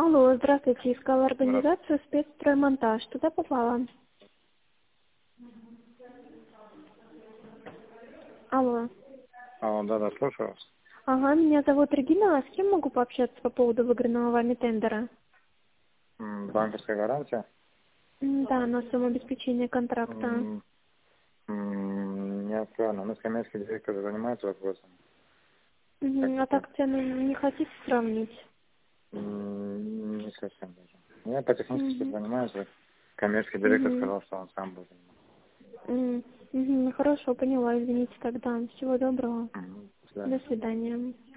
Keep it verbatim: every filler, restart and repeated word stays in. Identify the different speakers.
Speaker 1: Алло, здравствуйте. Искала
Speaker 2: Здравствуйте.
Speaker 1: организацию спецстроймонтаж. Туда попала. Алло.
Speaker 2: А, да, да, слушаю вас.
Speaker 1: Ага, меня зовут Регина. А с кем могу пообщаться по поводу выигранного вами тендера?
Speaker 2: М, Банковская гарантия?
Speaker 1: М, Да, на самообеспечение контракта.
Speaker 2: М, м, Не актуально. Мы с коммерческий директор занимается вопросом.
Speaker 1: Мгм, а
Speaker 2: Как-то
Speaker 1: так цены не хотите сравнить?
Speaker 2: м, не совсем даже. Я по технически
Speaker 1: Угу.
Speaker 2: занимаюсь. вот Коммерческий директор
Speaker 1: Угу.
Speaker 2: сказал, что он сам будет заниматься.
Speaker 1: Угу. Хорошо, поняла. Извините тогда. Всего доброго.
Speaker 2: Мгм. До свидания.
Speaker 1: До свидания.